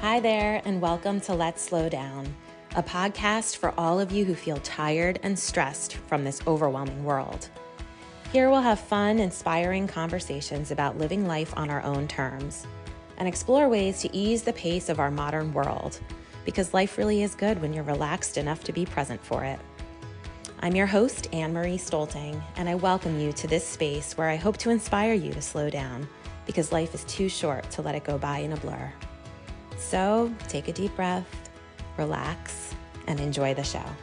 Hi there, and welcome to Let's Slow Down, a podcast for all of you who feel tired and stressed from this overwhelming world. Here we'll have fun, inspiring conversations about living life on our own terms and explore ways to ease the pace of our modern world, because life really is good when you're relaxed enough to be present for it. I'm your host, Anne-Marie Stolting, and I welcome you to this space where I hope to inspire you to slow down, because life is too short to let it go by in a blur. So take a deep breath, relax, and enjoy the show.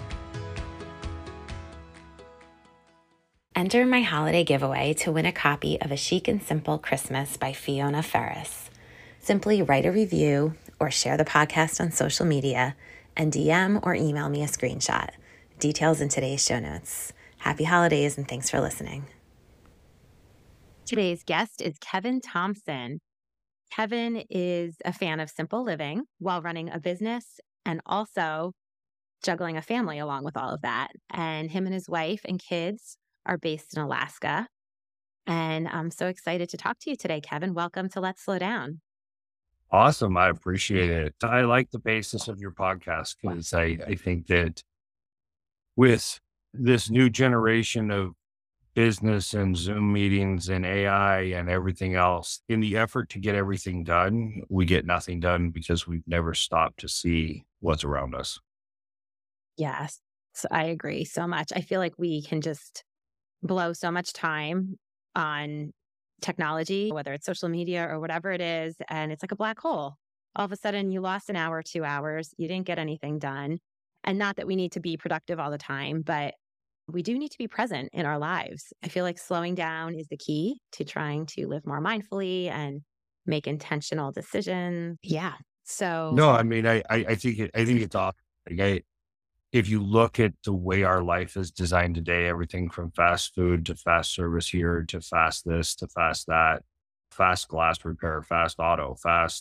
Enter my holiday giveaway to win a copy of A Chic and Simple Christmas by Fiona Ferris. Simply write a review or share the podcast on social media and DM or email me a screenshot. Details in today's show notes. Happy holidays and thanks for listening. Today's guest is Kevin Thompson. Kevin is a fan of simple living while running a business and also juggling a family along with all of that. And him and his wife and kids are based in Alaska. And I'm so excited to talk to you today, Kevin. Welcome to Let's Slow Down. Awesome. I appreciate it. I like the basis of your podcast because I think that with this new generation of business and Zoom meetings and AI and everything else, in the effort to get everything done, we get nothing done because we've never stopped to see what's around us. Yes, I agree so much. I feel like we can just blow so much time on technology, whether it's social media or whatever it is, and it's like a black hole. All of a sudden, you lost an hour, 2 hours, you didn't get anything done. And not that we need to be productive all the time, but we do need to be present in our lives. I feel like slowing down is the key to trying to live more mindfully and make intentional decisions. Yeah. So No, I mean, I think it's awesome. If you look at the way our life is designed today, everything from fast food to fast service here to fast this to fast that, fast glass repair, fast auto,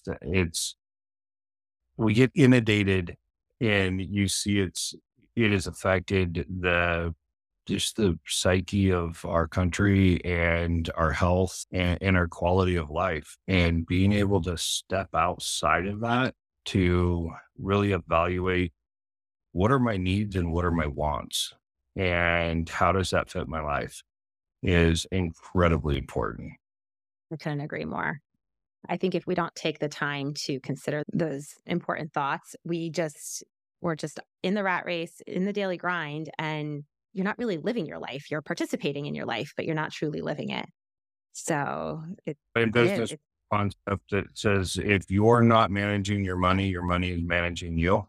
we get inundated, and you see it has affected just the psyche of our country and our health and our quality of life, and being able to step outside of that to really evaluate what are my needs and what are my wants and how does that fit my life is incredibly important. I couldn't agree more. I think if we don't take the time to consider those important thoughts, we're just in the rat race, in the daily grind, and you're not really living your life. You're participating in your life, but you're not truly living it. So In business concept that says if you're not managing your money is managing you.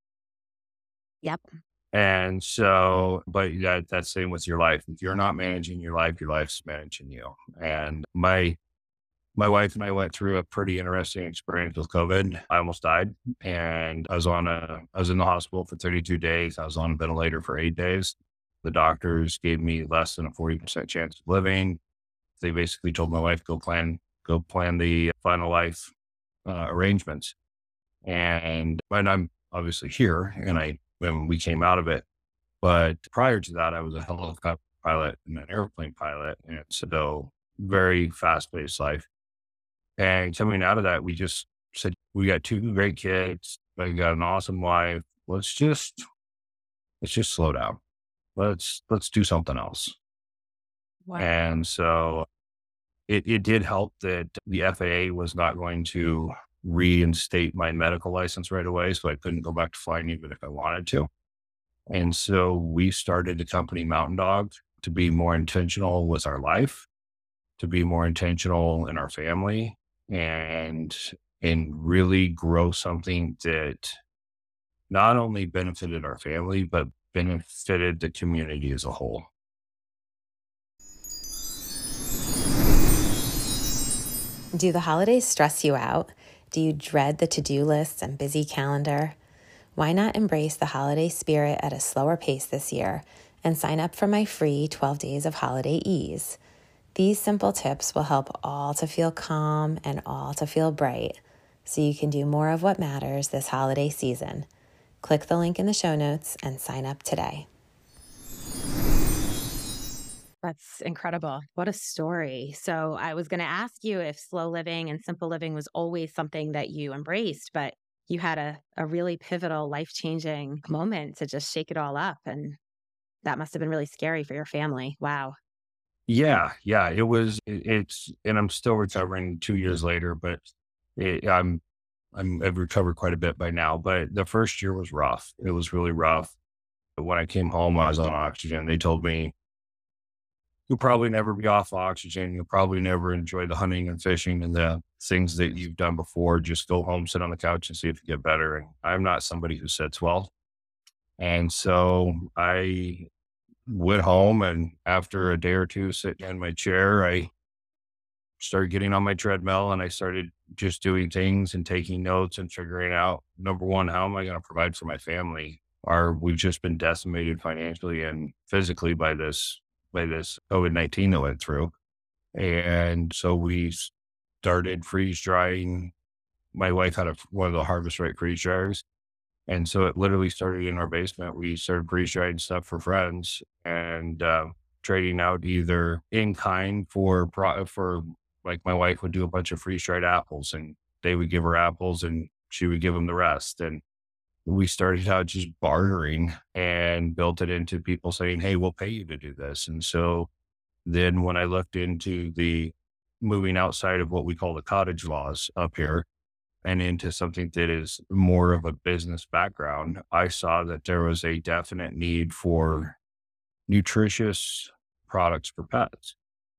Yep. And so, but that's same with your life. If you're not managing your life's managing you. And my wife and I went through a pretty interesting experience with COVID. I almost died, and I was in the hospital for 32 days. I was on a ventilator for 8 days. The doctors gave me less than a 40% chance of living. They basically told my wife, go plan the final life arrangements. And I'm obviously here, and when we came out of it. But prior to that, I was a helicopter pilot and an airplane pilot. And so very fast-paced life. And coming out of that, we just said, we got 2 great kids. I got an awesome wife. Let's just slow down. Let's do something else. Wow. And so it did help that the FAA was not going to reinstate my medical license right away. So I couldn't go back to flying even if I wanted to. And so we started the company Mountain Dog to be more intentional with our life, to be more intentional in our family, and really grow something that not only benefited our family, but benefited the community as a whole. Do the holidays stress you out? Do you dread the to-do lists and busy calendar? Why not embrace the holiday spirit at a slower pace this year and sign up for my free 12 Days of Holiday Ease? These simple tips will help all to feel calm and all to feel bright, so you can do more of what matters this holiday season. Click the link in the show notes and sign up today. That's incredible. What a story. So I was going to ask you if slow living and simple living was always something that you embraced, but you had a really pivotal, life-changing moment to just shake it all up. And that must have been really scary for your family. Wow. Yeah, yeah, it was. It's, and I'm still recovering 2 years later, but it, I've recovered quite a bit by now. But the first year was rough. It was really rough. When I came home, I was on oxygen. They told me, "You'll probably never be off oxygen. You'll probably never enjoy the hunting and fishing and the things that you've done before. Just go home, sit on the couch, and see if you get better." And I'm not somebody who sits well, and so I went home, and after a day or two sitting in my chair, I started getting on my treadmill, and I started just doing things and taking notes and figuring out, number one, how am I going to provide for my family? We've just been decimated financially and physically by this COVID-19 that went through. And so we started freeze drying. My wife had one of the Harvest Right freeze dryers. And so it literally started in our basement. We started freeze drying stuff for friends and trading out either in kind for, like, my wife would do a bunch of freeze dried apples, and they would give her apples and she would give them the rest. And we started out just bartering and built it into people saying, "Hey, we'll pay you to do this." And so then when I looked into the moving outside of what we call the cottage laws up here and into something that is more of a business background, I saw that there was a definite need for nutritious products for pets.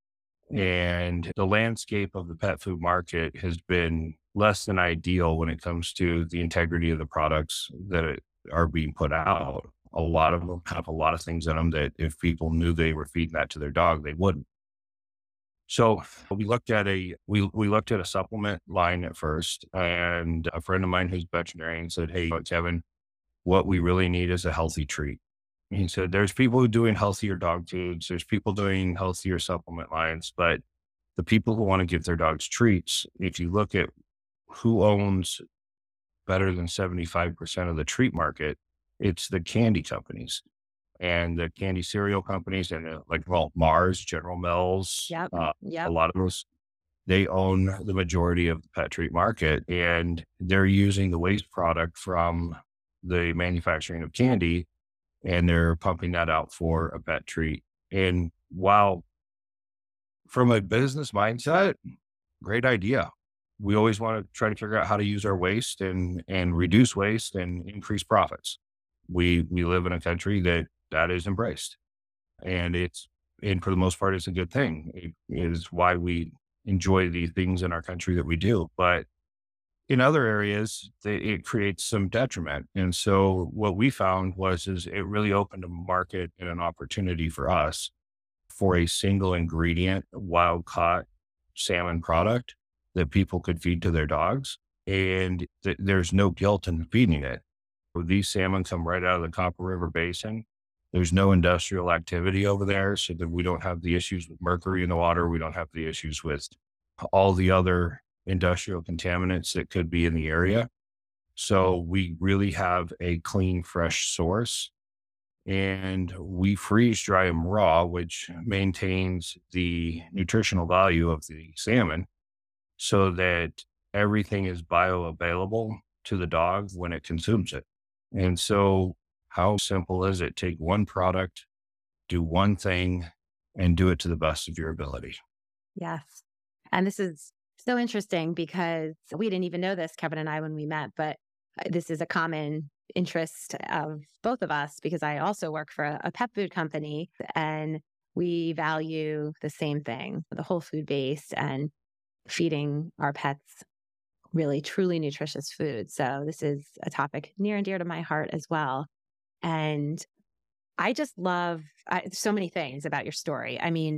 And the landscape of the pet food market has been less than ideal when it comes to the integrity of the products that are being put out. A lot of them have a lot of things in them that if people knew they were feeding that to their dog, they wouldn't. So we looked at a supplement line at first, and a friend of mine who's veterinarian said, "Hey, Kevin, what we really need is a healthy treat." He said, "There's people who doing healthier dog foods, there's people doing healthier supplement lines, but the people who want to give their dogs treats, if you look at who owns better than 75% of the treat market, it's the candy companies and the candy cereal companies and like, well, Mars, General Mills, Yep. a Yep. lot of those, they own the majority of the pet treat market, and they're using the waste product from the manufacturing of candy and they're pumping that out for a pet treat." And while from a business mindset, great idea. We always want to try to figure out how to use our waste and reduce waste and increase profits. We live in a country that is embraced, and and for the most part, it's a good thing. It is why we enjoy the things in our country that we do. But in other areas, it creates some detriment. And so what we found is it really opened a market and an opportunity for us for a single ingredient, wild caught salmon product that people could feed to their dogs. And there's no guilt in feeding it. These salmon come right out of the Copper River Basin. There's no industrial activity over there, so that we don't have the issues with mercury in the water. We don't have the issues with all the other industrial contaminants that could be in the area. So we really have a clean, fresh source, and we freeze dry them raw, which maintains the nutritional value of the salmon so that everything is bioavailable to the dog when it consumes it. And so how simple is it? Take one product, do one thing, and do it to the best of your ability. Yes. And this is so interesting because we didn't even know this, Kevin and I, when we met, but this is a common interest of both of us because I also work for a pet food company and we value the same thing, the whole food base and feeding our pets really truly nutritious food. So this is a topic near and dear to my heart as well. And I just love so many things about your story. I mean,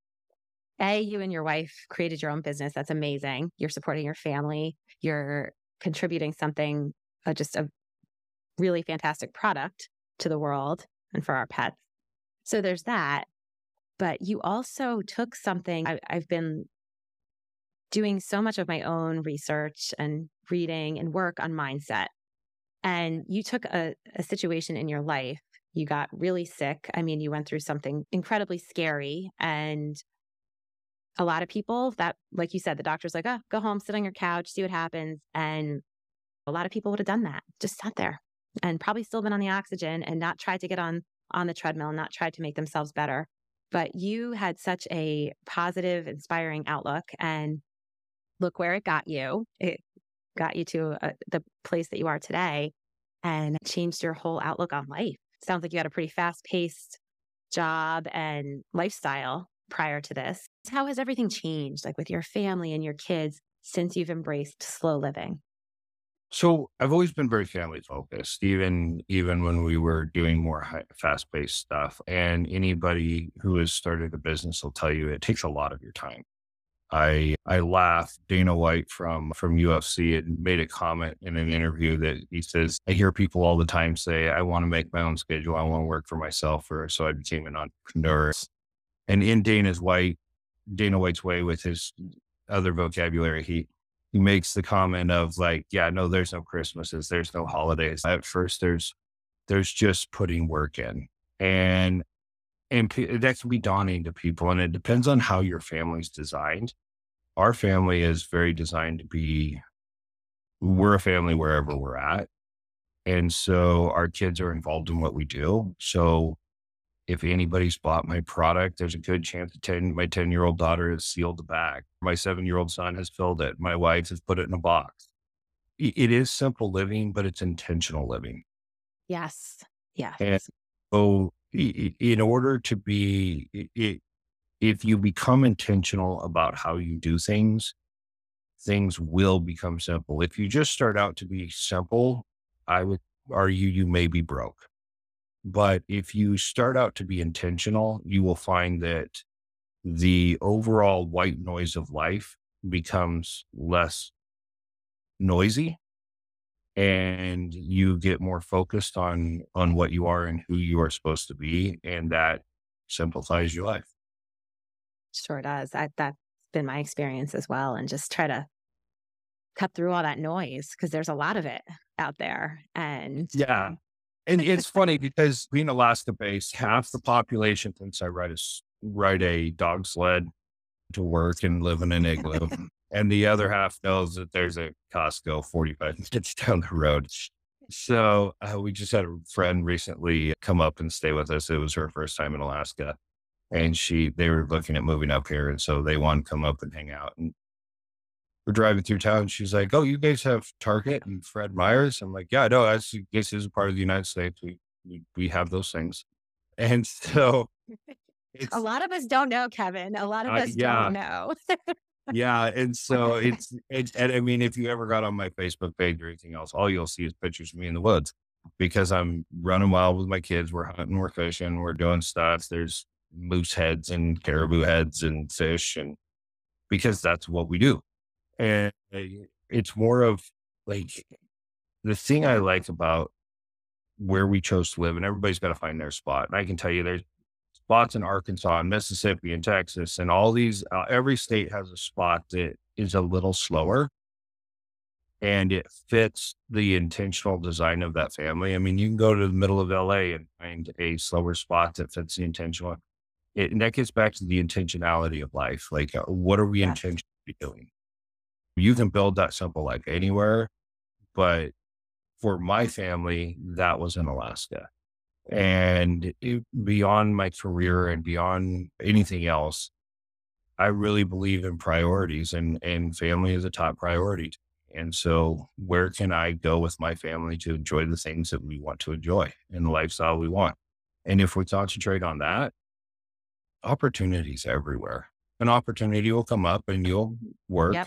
you and your wife created your own business. That's amazing. You're supporting your family. You're contributing something, just a really fantastic product to the world and for our pets. So there's that. But you also took something, I've been doing so much of my own research and reading and work on mindset. And you took a situation in your life you got really sick. I mean, you went through something incredibly scary, and a lot of people that, like you said, the doctor's like, oh, go home, sit on your couch, see what happens. And a lot of people would have done that, just sat there and probably still been on the oxygen and not tried to get on the treadmill, not tried to make themselves better. But you had such a positive, inspiring outlook, and look where it got you. It got you to the place that you are today, and changed your whole outlook on life. Sounds like you had a pretty fast paced job and lifestyle prior to this. How has everything changed, like with your family and your kids, since you've embraced slow living? So I've always been very family focused, even when we were doing more fast paced stuff. And anybody who has started a business will tell you it takes a lot of your time. I laugh. Dana White from UFC had made a comment in an interview that he says, I hear people all the time say, I want to make my own schedule. I want to work for myself. Or so I became an entrepreneur. And in Dana White's way, with his other vocabulary, he makes the comment of like, yeah, no, there's no Christmases, there's no holidays. At first, there's just putting work in, and that can be daunting to people. And it depends on how your family's designed. Our family is very designed to be. We're a family wherever we're at, and so our kids are involved in what we do. So if anybody's bought my product, there's a good chance my 10-year-old daughter has sealed the bag. My 7-year-old son has filled it. My wife has put it in a box. It is simple living, but it's intentional living. Yes. And Yes. so in order to if you become intentional about how you do things, things will become simple. If you just start out to be simple, I would argue you may be broke. But if you start out to be intentional, you will find that the overall white noise of life becomes less noisy, and you get more focused on what you are and who you are supposed to be. And that simplifies your life. Sure does. That's been my experience as well. And just try to cut through all that noise because there's a lot of it out there. And Yeah. And it's funny because being Alaska based, half the population thinks I ride a dog sled to work and live in an igloo. And the other half knows that there's a Costco 45 minutes down the road. So we just had a friend recently come up and stay with us. It was her first time in Alaska, and they were looking at moving up here. And so they wanted to come up and hang out. And we're driving through town. She's like, oh, you guys have Target and Fred Meyer's? I'm like, yeah, I know. This is a part of the United States. We have those things. And so a it's, lot of us don't know, Kevin. A lot of us don't yeah, know. yeah. And so and I mean, if you ever got on my Facebook page or anything else, all you'll see is pictures of me in the woods because I'm running wild with my kids. We're hunting, we're fishing, we're doing stuff. There's moose heads and caribou heads and fish, and because that's what we do. And it's more of like the thing I like about where we chose to live, and everybody's got to find their spot. And I can tell you there's spots in Arkansas and Mississippi and Texas and all these, every state has a spot that is a little slower and it fits the intentional design of that family. I mean, you can go to the middle of LA and find a slower spot that fits the intentional. And that gets back to the intentionality of life. Like, what are we Yes. intentionally doing? You can build that simple life anywhere, but for my family, that was in Alaska. And beyond my career and beyond anything else, I really believe in priorities, and family is a top priority. And so where can I go with my family to enjoy the things that we want to enjoy and the lifestyle we want? And if we concentrate on that, opportunities everywhere. An opportunity will come up and you'll work Yep.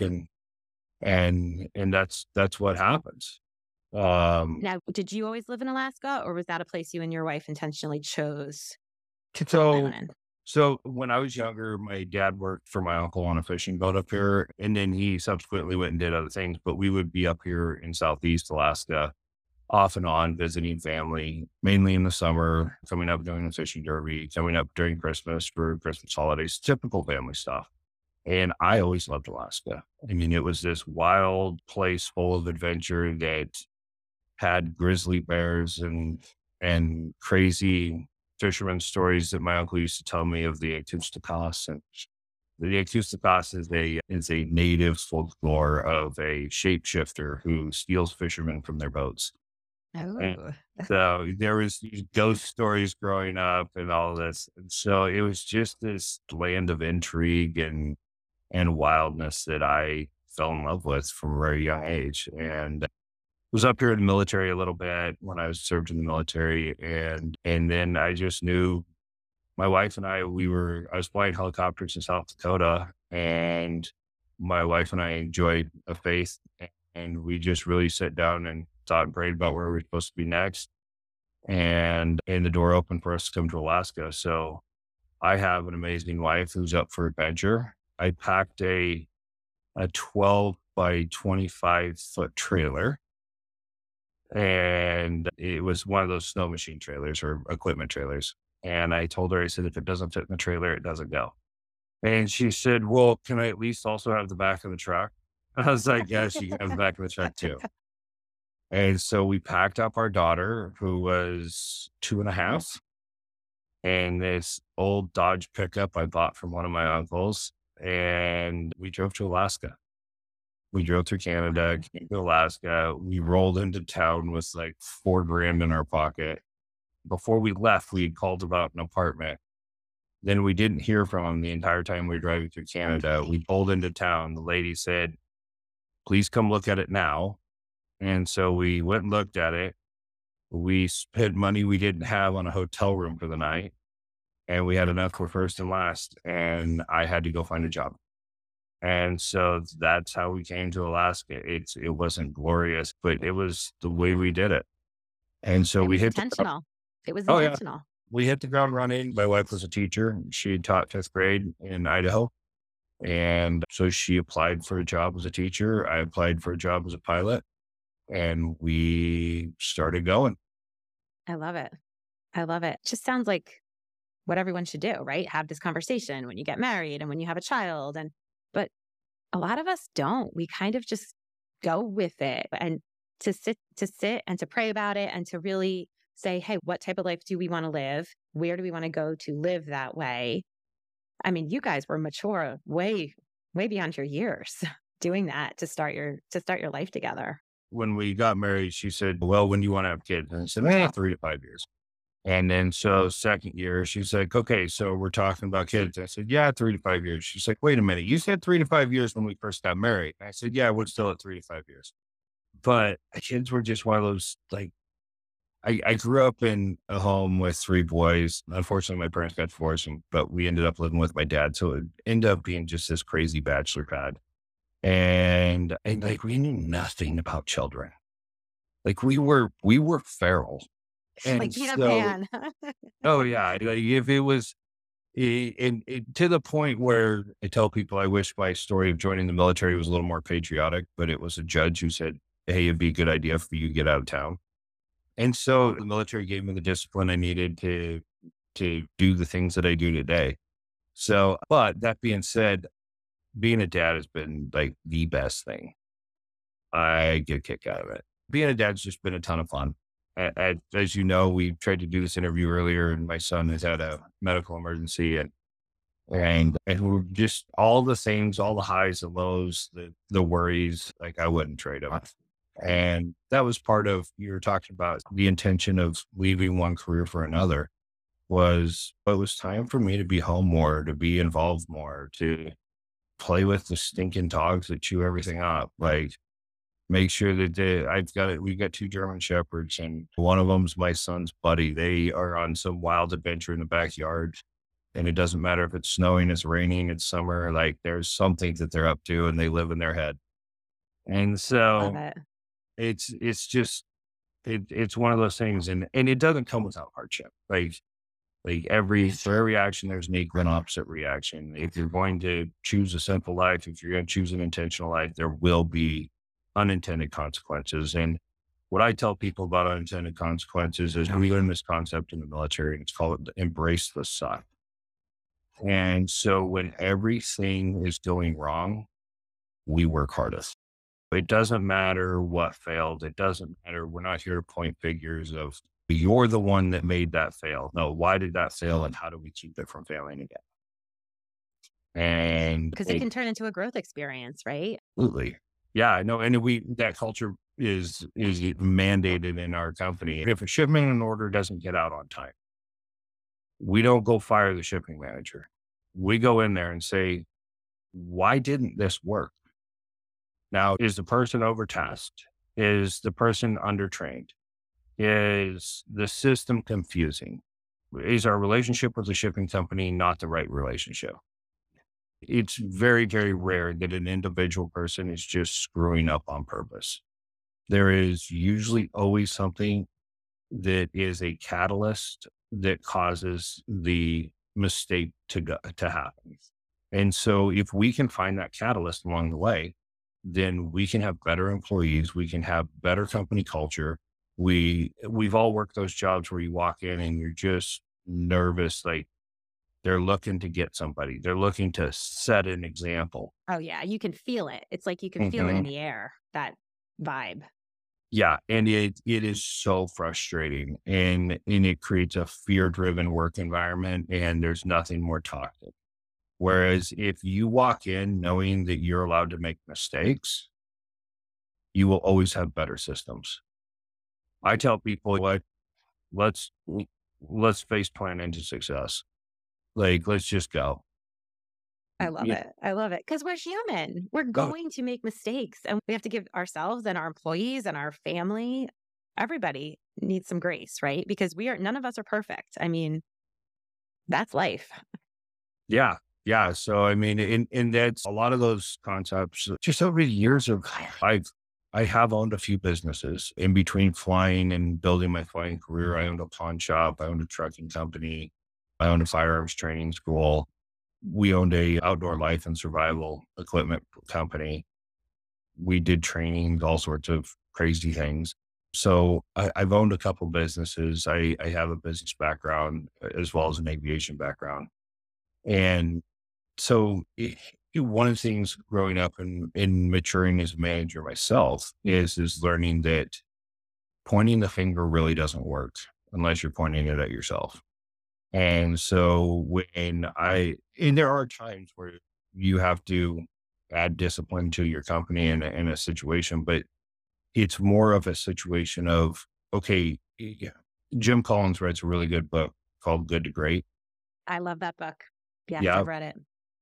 and that's what happens. Um, Now, did you always live in Alaska, or was that a place you and your wife intentionally chose to put so Island in? So when I was younger, my dad worked for my uncle on a fishing boat up here, and then he subsequently went and did other things. But we would be up here in Southeast Alaska off and on visiting family, mainly in the summer, coming up doing the fishing derby, coming up during Christmas for Christmas holidays, typical family stuff. And I always loved Alaska. I mean, it was this wild place full of adventure that had grizzly bears and and crazy fisherman stories that my uncle used to tell me of the Ectousticos. And the Ectousticos is a native folklore of a shapeshifter who steals fishermen from their boats. And Oh, so there was these ghost stories growing up and all this. And so it was just this land of intrigue and wildness that I fell in love with from a very young age. And was up here in the military a little bit when I was served in the military. And then I just knew my wife and I was flying helicopters in South Dakota, and my wife and I enjoyed a faith, and we just really sat down and thought and prayed about where we were supposed to be next. And the door opened for us to come to Alaska. So I have an amazing wife who's up for adventure. I packed a 12 by 25-foot trailer, and it was one of those snow machine trailers or equipment trailers. And I told her, I said, if it doesn't fit in the trailer, it doesn't go. And she said, well, can I at least also have the back of the truck? I was like, yes, you can have the back of the truck too. And so we packed up our daughter, who was 2.5, and this old Dodge pickup I bought from one of my uncles. And we drove to Alaska. We drove through Canada, came to Alaska. We rolled into town with like 4 grand in our pocket. Before we left, we had called about an apartment. Then we didn't hear from him the entire time we were driving through Canada. We pulled into town. The lady said, please come look at it now. And so we went and looked at it. We spent money we didn't have on a hotel room for the night, and we had enough for first and last. And I had to go find a job. And so that's how we came to Alaska. It wasn't glorious, but it was the way we did it. And so it we was hit intentional. It was oh yeah, intentional. we hit the ground running. My wife was a teacher. She had taught 5th grade in Idaho. And so she applied for a job as a teacher. I applied for a job as a pilot, and we started going. I love it. I love it. Just sounds like what everyone should do, right? Have this conversation when you get married and when you have a child. But a lot of us don't. We kind of just go with it and to sit and to pray about it and to really say, hey, what type of life do we want to live? Where do we want to go to live that way? I mean, you guys were mature way beyond your years doing that to start your life together. When we got married, she said, well, when do you want to have kids? And I said, 3 to 5 years. And then so second year, she's like, okay, so we're talking about kids. I said, yeah, 3 to 5 years. She's like, wait a minute, you said 3 to 5 years when we first got married. And I said, yeah, we're still at 3 to 5 years. But kids were just one of those, like, I grew up in a home with 3 boys. Unfortunately, my parents got divorced, but we ended up living with my dad. So it ended up being just this crazy bachelor pad. And like, we knew nothing about children. Like we were feral. Like And Peter so, Pan. oh yeah, like if it was, to the point where I tell people I wish my story of joining the military was a little more patriotic, but it was a judge who said, hey, it'd be a good idea for you to get out of town. And so the military gave me the discipline I needed to do the things that I do today. So, but that being said, being a dad has been like the best thing. I get a kick out of it. Being a dad's just been a ton of fun. As you know, we tried to do this interview earlier, and my son has had a medical emergency, and we're just all the things, all the highs and lows, the worries. Like, I wouldn't trade them. And that was part of, you were talking about the intention of leaving one career for another, was it was time for me to be home more, to be involved more, to play with the stinking dogs that chew everything up. Like, make sure that we've got 2 German Shepherds, and one of them's my son's buddy. They are on some wild adventure in the backyard. And it doesn't matter if it's snowing, it's raining, it's summer, like there's something that they're up to and they live in their head. And Love so it. it's just, it's one of those things, and it doesn't come without hardship. Like for every action, there's an equal and opposite reaction. If you're going to choose a simple life, if you're going to choose an intentional life, there will be unintended consequences. And what I tell people about unintended consequences is we learn this concept in the military, and it's called embrace the suck. And so when everything is going wrong, we work hardest. It doesn't matter what failed. It doesn't matter. We're not here to point figures of You're the one that made that fail. No, why did that fail? And how do we keep it from failing again? And Because it can turn into a growth experience, right? absolutely. Yeah, no, and that culture is mandated in our company. If a shipment and order doesn't get out on time, we don't go fire the shipping manager. We go in there and say, why didn't this work? Now, is the person overtasked? Is the person undertrained? Is the system confusing? Is our relationship with the shipping company not the right relationship? It's very, very rare that an individual person is just screwing up on purpose. There is usually always something that is a catalyst that causes the mistake to happen. And so if we can find that catalyst along the way, then we can have better employees, we can have better company culture. We've all worked those jobs where you walk in and you're just nervous, like they're looking to get somebody. They're looking to set an example. Oh, yeah. You can feel it. It's like you can feel it in Mhm. the air, that vibe. Yeah, and it is so frustrating, and it creates a fear-driven work environment, and there's nothing more toxic. Whereas if you walk in knowing that you're allowed to make mistakes, you will always have better systems. I tell people, like, let's let's face plan into success. Like, let's just go. I love Yeah. it. I love it. Because we're human. We're Go. going to make mistakes, and we have to give ourselves and our employees and our family, everybody needs some grace, right? Because none of us are perfect. I mean, that's life. Yeah. Yeah. So I mean, and that's a lot of those concepts just over the years of I have owned a few businesses in between flying and building my flying career. I owned a pawn shop, I owned a trucking company, I owned a firearms training school. We owned a outdoor life and survival equipment company. We did trainings, all sorts of crazy things. So I've owned a couple businesses. I have a business background as well as an aviation background. And so one of the things growing up and maturing as a manager myself is learning that pointing the finger really doesn't work unless you're pointing it at yourself. And so and there are times where you have to add discipline to your company in a situation, but it's more of a situation of, okay, yeah, Jim Collins writes a really good book called Good to Great. I love that book. Yes, Yeah. I've read it.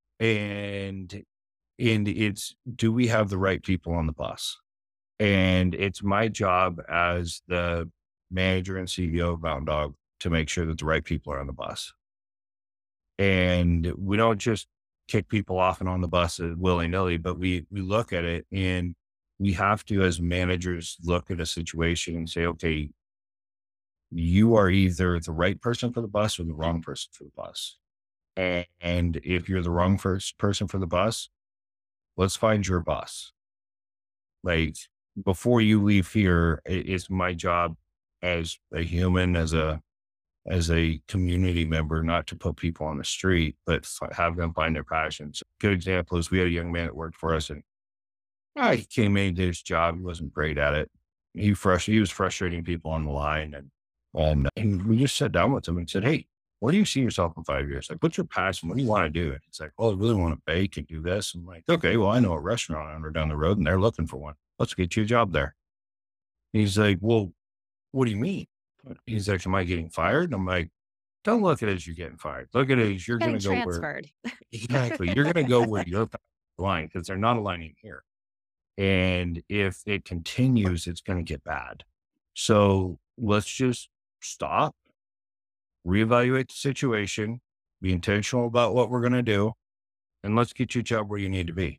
And it's, do we have the right people on the bus? And it's my job as the manager and CEO of Mountain Dog to make sure that the right people are on the bus. And we don't just kick people off and on the bus willy nilly, but we look at it and we have to, as managers, look at a situation and say, okay, you are either the right person for the bus or the wrong person for the bus. And if you're the wrong first person for the bus, let's find your bus. Like, before you leave here, it's my job as a human, as a community member, not to put people on the street, but have them find their passions. Good example is we had a young man that worked for us, and he came into his job. He wasn't great at it. He was frustrating people on the line, and we just sat down with him and said, "Hey, where do you see yourself in 5 years? Like, what's your passion? What do you want to do?" And he's like, "Oh, I really want to bake and do this." I'm like, "Okay, well, I know a restaurant owner down the road, and they're looking for one. Let's get you a job there." He's like, "Well, what do you mean?" He's like, "Am I getting fired?" And I'm like, "Don't look at it as you're getting fired. Look at it as you're going Getting to go where." transferred. Exactly. You're going to go where you're aligned, because they're not aligning here. And if it continues, it's going to get bad. So let's just stop, reevaluate the situation, be intentional about what we're going to do, and let's get you a job where you need to be.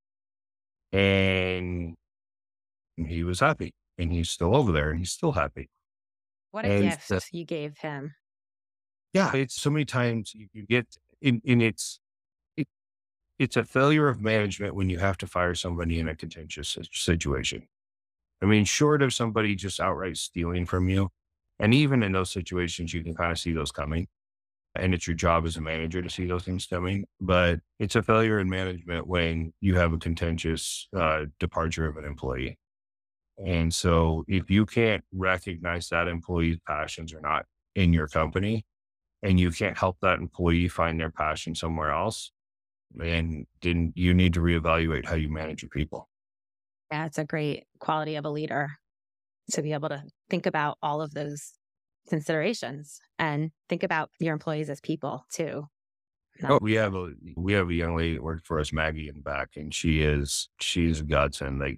And he was happy, and he's still over there, and he's still happy. What a And gift you gave him. yeah, it's so many times you get in it, it's a failure of management when you have to fire somebody in a contentious situation. I mean, short of somebody just outright stealing from you, and even in those situations, you can kind of see those coming. And it's your job as a manager to see those things coming. But it's a failure in management when you have a contentious departure of an employee. And so if you can't recognize that employee's passions are not in your company and you can't help that employee find their passion somewhere else, then you need to reevaluate how you manage your people. Yeah, it's a great quality of a leader to be able to think about all of those considerations and think about your employees as people too. Oh, Not we have a young lady that works for us, Maggie, in the back, and she's a godsend. Like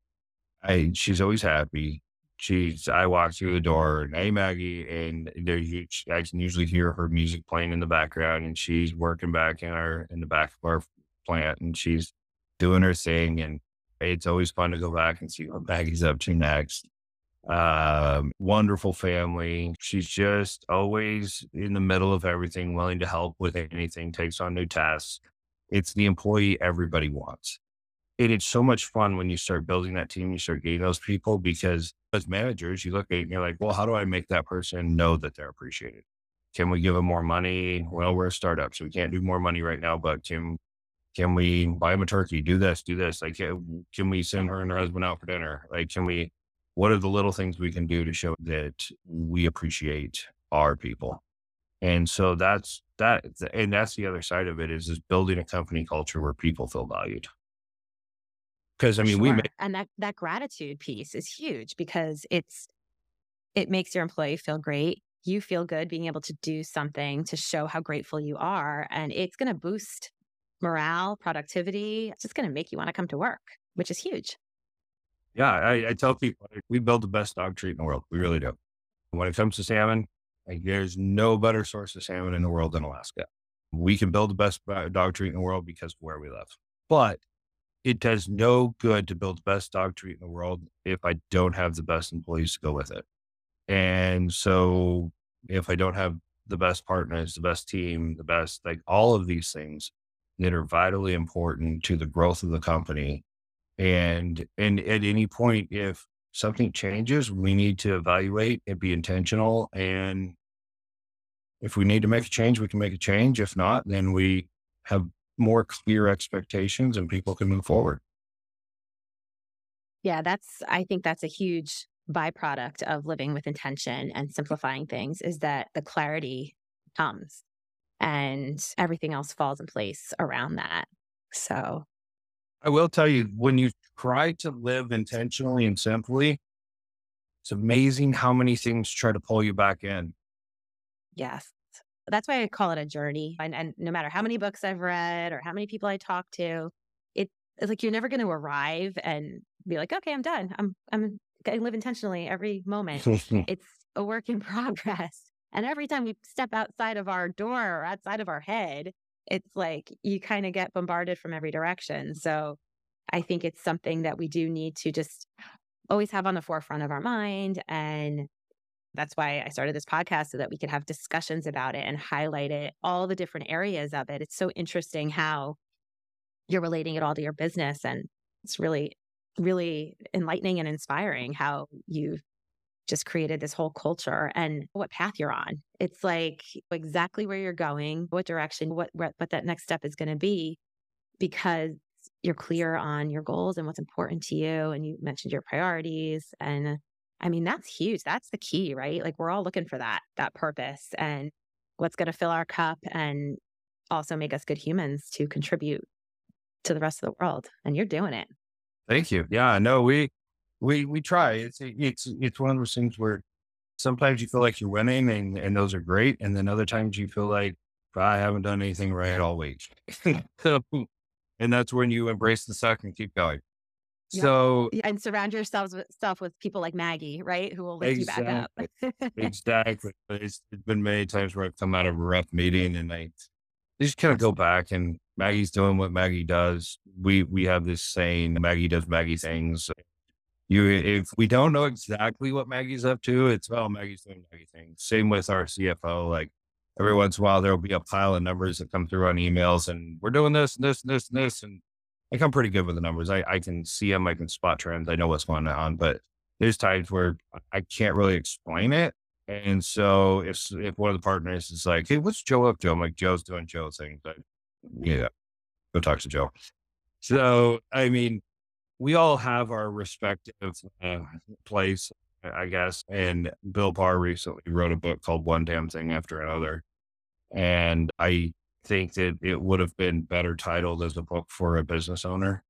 she's always happy. I walk through the door and hey Maggie, and I can usually hear her music playing in the background, and she's working back in the back of our plant, and she's doing her thing, and it's always fun to go back and see what Maggie's up to next. Wonderful family. She's just always in the middle of everything, willing to help with anything, takes on new tasks. It's the employee everybody wants. It's so much fun when you start building that team, you start getting those people because as managers, you look at it and you're like, well, how do I make that person know that they're appreciated? Can we give them more money? Well, we're a startup, so we can't do more money right now, but can we buy them a turkey? Do this, do this. Like, can we send her and her husband out for dinner? Like, what are the little things we can do to show that we appreciate our people? And so that's the other side of it is building a company culture where people feel valued. Because I for mean, we sure. make And that gratitude piece is huge because it makes your employee feel great. You feel good being able to do something to show how grateful you are. And it's going to boost morale, productivity. It's just going to make you want to come to work, which is huge. yeah, I tell people like, we build the best dog treat in the world. We really do. When it comes to salmon, like there's no better source of salmon in the world than Alaska. We can build the best dog treat in the world because of where we live. But it does no good to build the best dog treat in the world if I don't have the best employees to go with it. And so if I don't have the best partners, the best team, the best, like all of these things that are vitally important to the growth of the company. And at any point, if something changes, we need to evaluate and be intentional. And if we need to make a change, we can make a change. If not, then we have more clear expectations and people can move forward. Yeah, I think that's a huge byproduct of living with intention and simplifying things is that the clarity comes and everything else falls in place around that. So, I will tell you, when you try to live intentionally and simply, it's amazing how many things try to pull you back in. yes. That's why I call it a journey. And no matter how many books I've read or how many people I talk to, it's like you're never going to arrive and be like, okay, I'm done. I live intentionally every moment. It's a work in progress. And every time we step outside of our door or outside of our head, it's like you kind of get bombarded from every direction. So I think it's something that we do need to just always have on the forefront of our mind. And that's why I started this podcast so that we could have discussions about it and highlight it, all the different areas of it. It's so interesting how you're relating it all to your business. And it's really, really enlightening and inspiring how you've just created this whole culture and what path you're on. It's like exactly where you're going, what direction, what that next step is going to be, because you're clear on your goals and what's important to you. And you mentioned your priorities. And I mean, that's huge. That's the key, right? Like we're all looking for that purpose and what's going to fill our cup and also make us good humans to contribute to the rest of the world. And you're doing it. Thank you. Yeah, no, we try. It's one of those things where sometimes you feel like you're winning and those are great. And then other times you feel like I haven't done anything right all week. So, and that's when you embrace the suck and keep going. Yep. So Yeah, and surround yourselves with stuff with people like Maggie, right? Who will lift you back up. exactly, exactly. But it's been many times where I've come out of a rough meeting and I just kind of go back and Maggie's doing what Maggie does. We have this saying, Maggie does Maggie things. If we don't know exactly what Maggie's up to, it's well, Maggie's doing Maggie things. Same with our CFO. Like every once in a while, there'll be a pile of numbers that come through on emails, and we're doing this and this and this and this. And like I'm pretty good with the numbers. I can see them. I can spot trends. I know what's going on. But there's times where I can't really explain it. And so if one of the partners is like, "Hey, what's Joe up to?" I'm like, "Joe's doing Joe things." But yeah, go talk to Joe. So I mean we all have our respective place, I guess. And Bill Barr recently wrote a book called One Damn Thing After Another. And I think that it would have been better titled as a book for a business owner.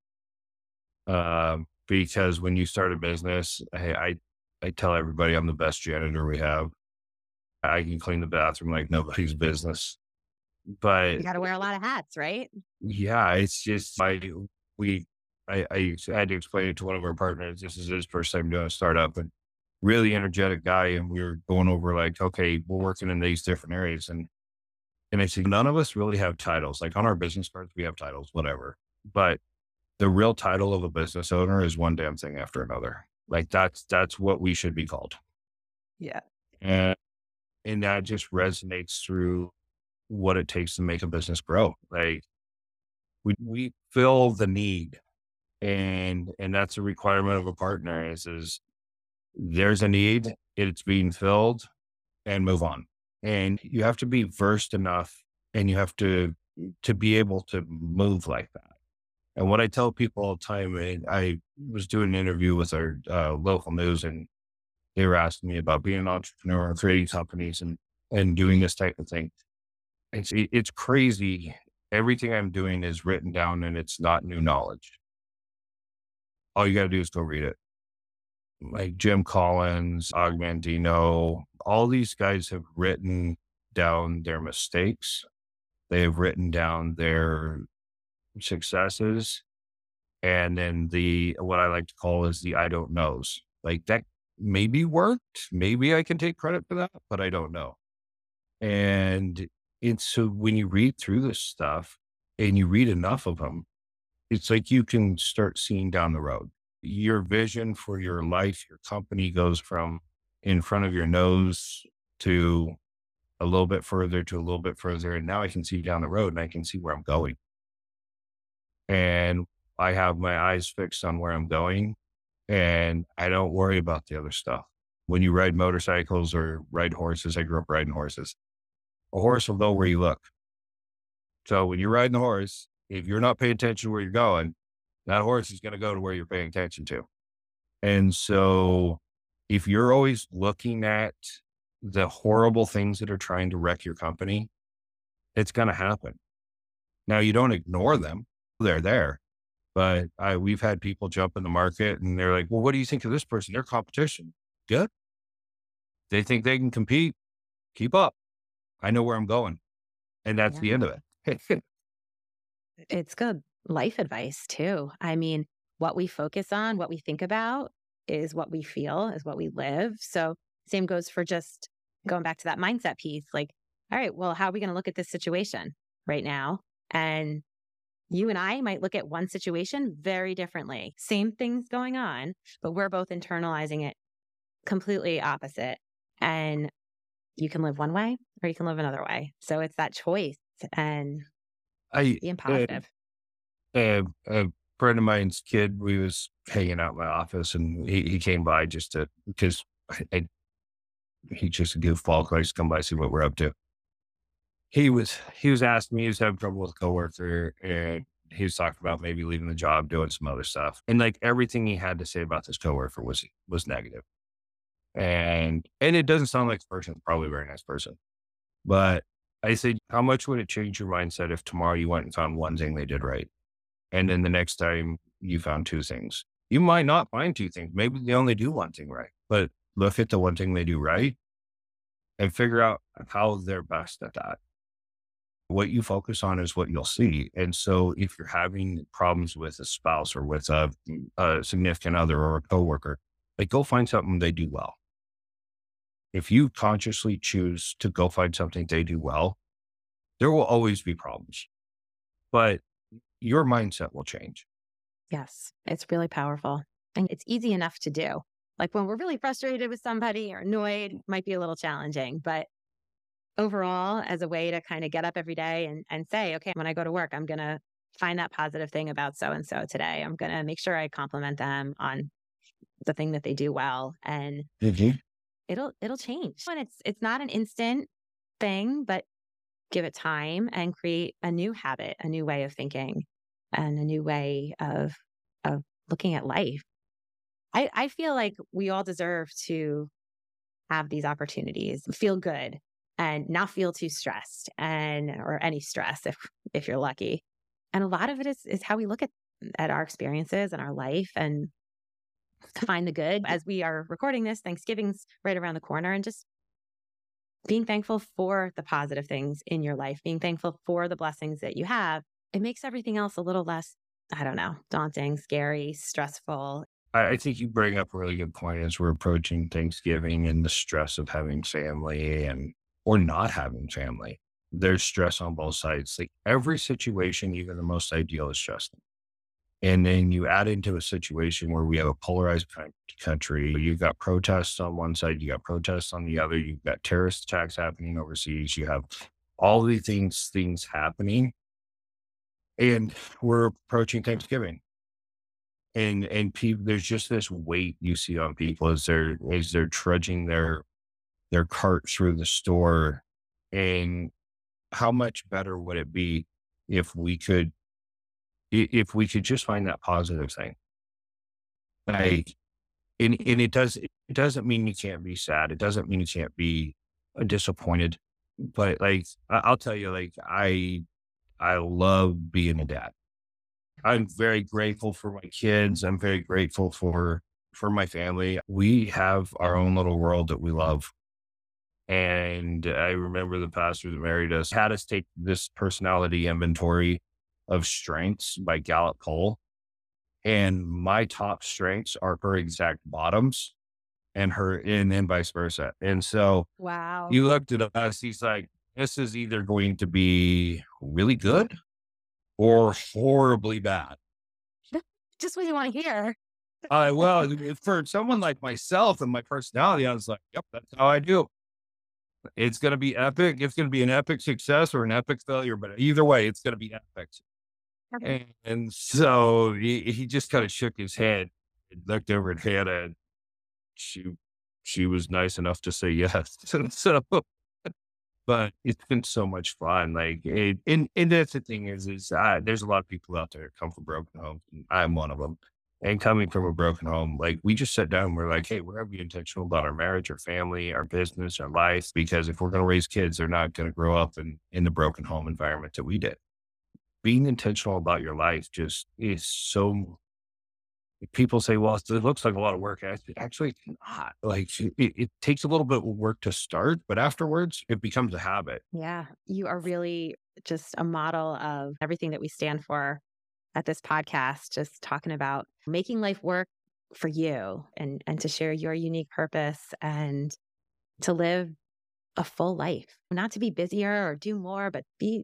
Because when you start a business, I tell everybody I'm the best janitor we have. I can clean the bathroom like nobody's business. But You got to wear a lot of hats, right? yeah, it's just we I had to explain it to one of our partners. This is his first time doing a startup, and really energetic guy. And we were going over like, okay, we're working in these different areas, and I said, none of us really have titles. Like on our business cards, we have titles, whatever. But the real title of a business owner is one damn thing after another. Like that's what we should be called. Yeah. And and that just resonates through what it takes to make a business grow. Like we fill the need, and that's a requirement of a partner is there's a need, it's being filled, and move on. And you have to be versed enough, and you have to be able to move like that. And what I tell people all the time, and I was doing an interview with our local news, and they were asking me about being an entrepreneur and creating companies and doing this type of thing. It's crazy. Everything I'm doing is written down, and it's not new knowledge. All you got to do is go read it. Like Jim Collins, Og Mandino, all these guys have written down their mistakes. They have written down their successes. And then what I like to call is the I don't knows. Like that maybe worked. Maybe I can take credit for that, but I don't know. And it's so when you read through this stuff and you read enough of them, it's like you can start seeing down the road. Your vision for your life, your company goes from in front of your nose to a little bit further to a little bit further. And now I can see down the road and I can see where I'm going. And I have my eyes fixed on where I'm going and I don't worry about the other stuff. When you ride motorcycles or ride horses, I grew up riding horses. A horse will know where you look. So when you're riding the horse, if you're not paying attention to where you're going, that horse is going to go to where you're paying attention to. And so if you're always looking at the horrible things that are trying to wreck your company, it's going to happen. Now you don't ignore them. They're there. But we've had people jump in the market and they're like, well, what do you think of this person? Their competition. Good. They think they can compete. Keep up. I know where I'm going. And that's the Yeah. end of it. It's good life advice too. I mean, what we focus on, what we think about is what we feel, is what we live. So same goes for just going back to that mindset piece. Like, all right, well, how are we going to look at this situation right now? And you and I might look at one situation very differently. Same things going on, but we're both internalizing it completely opposite. And you can live one way or you can live another way. So it's that choice and I, being uh, positive. a friend of mine's kid, we was hanging out in my office and he came by just to, because he just a goofball, likes to come by, see what we're up to. He was asking me, he was having trouble with a coworker and he was talking about maybe leaving the job, doing some other stuff. And like everything he had to say about this coworker was negative. And it doesn't sound like the person's probably a very nice person. But I said, how much would it change your mindset if tomorrow you went and found one thing they did right? And then the next time you found two things. You might not find two things. Maybe they only do one thing right. But look at the one thing they do right and figure out how they're best at that. What you focus on is what you'll see. And so if you're having problems with a spouse or with a significant other or a coworker, like go find something they do well. If you consciously choose to go find something they do well, there will always be problems, but your mindset will change. Yes, it's really powerful and it's easy enough to do. Like when we're really frustrated with somebody or annoyed, it might be a little challenging, but overall, as a way to kind of get up every day and say, okay, when I go to work, I'm going to find that positive thing about so and so today. I'm going to make sure I compliment them on the thing that they do well and Mhm. it'll change. And it's not an instant thing, but give it time and create a new habit, a new way of thinking and a new way of looking at life. I feel like we all deserve to have these opportunities, feel good and not feel too stressed or any stress if you're lucky. And a lot of it is how we look at our experiences and our life and to find the good. As we are recording this, Thanksgiving's right around the corner, and just being thankful for the positive things in your life, being thankful for the blessings that you have. It makes everything else a little less, I don't know, daunting, scary, stressful. I think you bring up a really good point as we're approaching Thanksgiving and the stress of having family or not having family. There's stress on both sides. Like every situation, even the most ideal, is stressful. And then you add into a situation where we have a polarized country. You've got protests on one side, you got protests on the other, you've got terrorist attacks happening overseas, you have all these things happening. And we're approaching Thanksgiving. And people, there's just this weight you see on people as they're trudging their cart through the store. And how much better would it be if we could just find that positive thing? Like, and it doesn't mean you can't be sad. It doesn't mean you can't be disappointed. But like, I'll tell you, like, I love being a dad. I'm very grateful for my kids. I'm very grateful for my family. We have our own little world that we love. And I remember the pastor that married us had us take this personality inventory of strengths by Gallup Poll. And my top strengths are her exact bottoms and then vice versa. And so Wow. he looked at us, he's like, this is either going to be really good or horribly bad. Just what you want to hear. Well, for someone like myself and my personality, I was like, yep, that's how I do. It's going to be epic. It's going to be an epic success or an epic failure, but either way, it's going to be epic. Okay. And so he just kind of shook his head and looked over at Hannah, and she was nice enough to say yes. So, but it's been so much fun. Like, and that's the thing is there's a lot of people out there that come from broken homes, and I'm one of them. And coming from a broken home, like we just sat down and we're like, hey, we're going to be intentional about our marriage, our family, our business, our life, because if we're going to raise kids, they're not going to grow up in the broken home environment that we did. Being intentional about your life just is so. People say, well, it looks like a lot of work. Actually, it's not. Like it takes a little bit of work to start, but afterwards it becomes a habit. Yeah. You are really just a model of everything that we stand for at this podcast, just talking about making life work for you and to share your unique purpose and to live a full life, not to be busier or do more, but be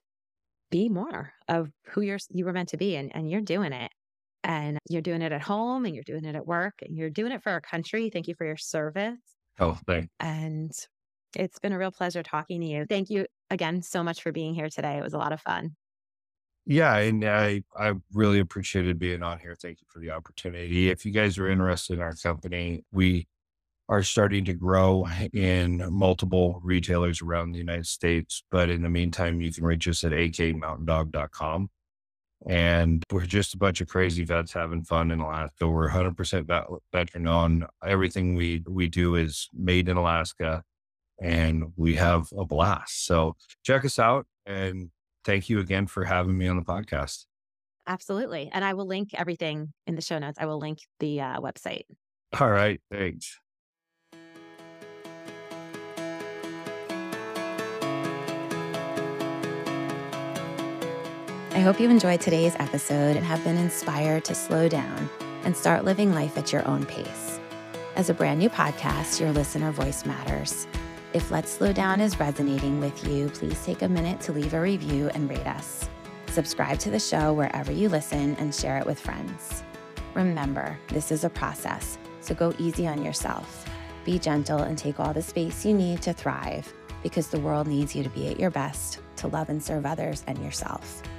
more of who you were meant to be. And you're doing it. And you're doing it at home and you're doing it at work and you're doing it for our country. Thank you for your service. Oh, thanks. And it's been a real pleasure talking to you. Thank you again so much for being here today. It was a lot of fun. Yeah, and I really appreciated being on here. Thank you for the opportunity. If you guys are interested in our company, we are starting to grow in multiple retailers around the United States. But in the meantime, you can reach us at akmountaindog.com. And we're just a bunch of crazy vets having fun in Alaska. We're 100% veteran owned. Everything we do is made in Alaska, and we have a blast. So check us out, and thank you again for having me on the podcast. Absolutely. And I will link everything in the show notes. I will link the website. All right. Thanks. I hope you enjoyed today's episode and have been inspired to slow down and start living life at your own pace. As a brand new podcast, your listener voice matters. If Let's Slow Down is resonating with you, please take a minute to leave a review and rate us. Subscribe to the show wherever you listen and share it with friends. Remember, this is a process, so go easy on yourself. Be gentle and take all the space you need to thrive, because the world needs you to be at your best, to love and serve others and yourself.